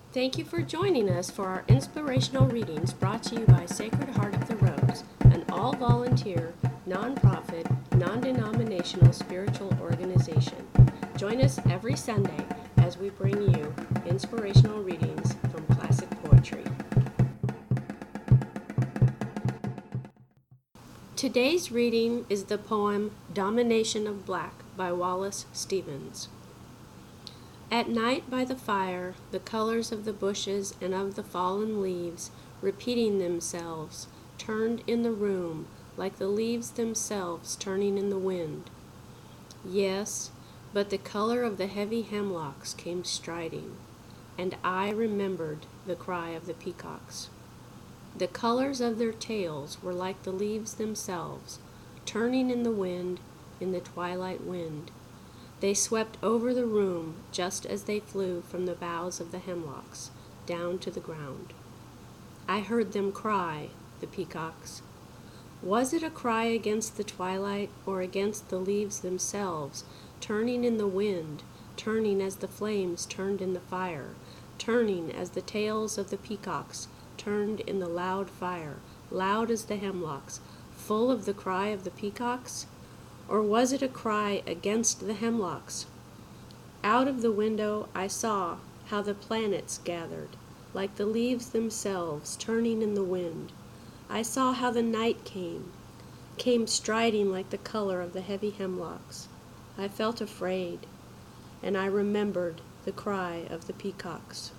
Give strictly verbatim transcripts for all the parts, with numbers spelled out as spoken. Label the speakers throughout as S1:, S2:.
S1: Thank you for joining us for our inspirational readings brought to you by Sacred Heart of the Rose, an all-volunteer, non-profit, non-denominational spiritual organization. Join us every Sunday as we bring you inspirational readings from classic poetry. Today's reading is the poem Domination of Black by Wallace Stevens. At night by the fire, the colors of the bushes and of the fallen leaves, repeating themselves, turned in the room like the leaves themselves turning in the wind. Yes, but the color of the heavy hemlocks came striding, and I remembered the cry of the peacocks. The colors of their tails were like the leaves themselves, turning in the wind, in the twilight wind. They swept over the room just as they flew from the boughs of the hemlocks down to the ground. I heard them cry, the peacocks. Was it a cry against the twilight or against the leaves themselves, turning in the wind, turning as the flames turned in the fire, turning as the tails of the peacocks turned in the loud fire, loud as the hemlocks, full of the cry of the peacocks? Or was it a cry against the hemlocks? Out of the window I saw how the planets gathered, like the leaves themselves turning in the wind. I saw how the night came, came striding like the color of the heavy hemlocks. I felt afraid, and I remembered the cry of the peacocks.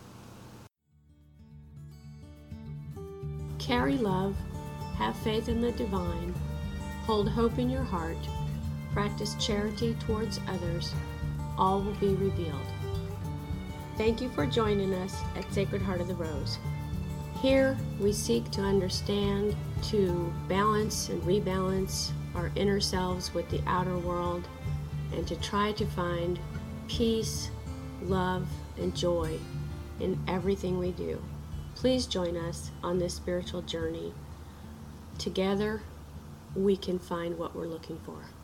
S1: Carry love, have faith in the divine, hold hope in your heart, practice charity towards others, all will be revealed. Thank you for joining us at Sacred Heart of the Rose. Here we seek to understand, to balance and rebalance our inner selves with the outer world, and to try to find peace, love, and joy in everything we do. Please join us on this spiritual journey. Together, we can find what we're looking for.